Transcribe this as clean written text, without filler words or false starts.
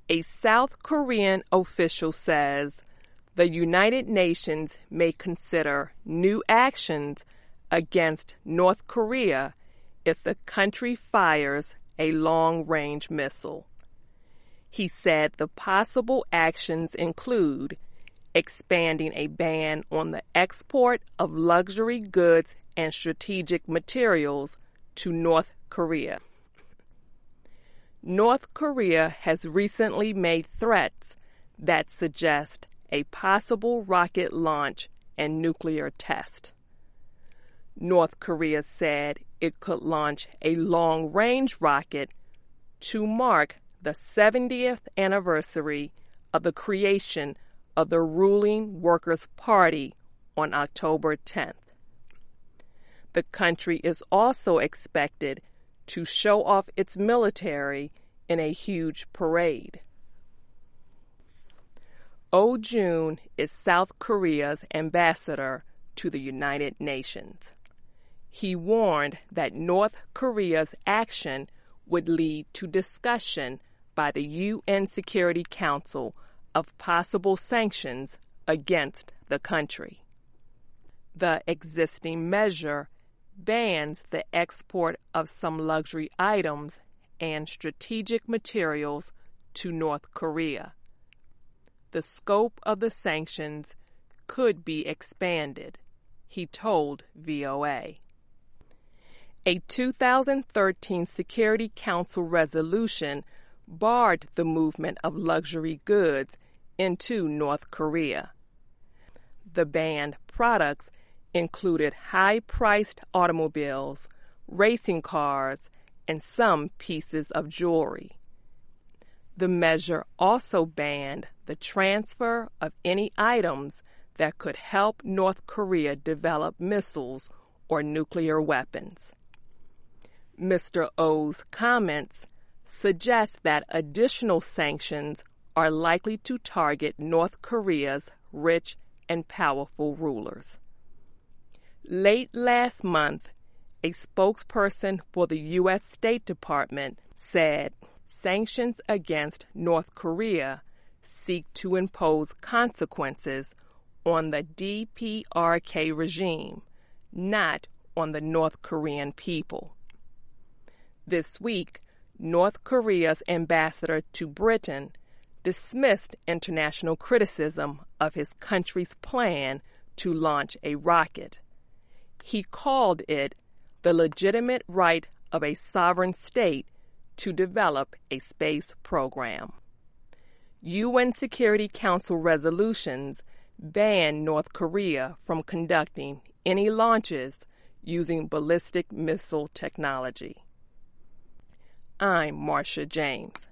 A South Korean official says the United Nations may consider new actions against North Korea if the country fires a long-range missile. He said the possible actions include expanding a ban on the export of luxury goods and strategic materials to North Korea. North Korea has recently made threats that suggest a possible rocket launch and nuclear test. North Korea said it could launch a long-range rocket to mark the 70th anniversary of the creation of the ruling Workers' Party on October 10th. The country is also expected to show off its military in a huge parade. Oh Jun is South Korea's ambassador to the United Nations. He warned that North Korea's action would lead to discussion by the UN Security Council of possible sanctions against the country. The existing measure bans the export of some luxury items and strategic materials to North Korea. The scope of the sanctions could be expanded, he told VOA. A 2013 Security Council resolution barred the movement of luxury goods into North Korea. The banned products included high-priced automobiles, racing cars, and some pieces of jewelry. The measure also banned the transfer of any items that could help North Korea develop missiles or nuclear weapons. Mr. Oh's comments suggest that additional sanctions are likely to target North Korea's rich and powerful rulers. Late last month, a spokesperson for the U.S. State Department said sanctions against North Korea seek to impose consequences on the DPRK regime, not on the North Korean people. This week, North Korea's ambassador to Britain dismissed international criticism of his country's plan to launch a rocket. He called it the legitimate right of a sovereign state to develop a space program. UN Security Council resolutions ban North Korea from conducting any launches using ballistic missile technology. I'm Marcia James.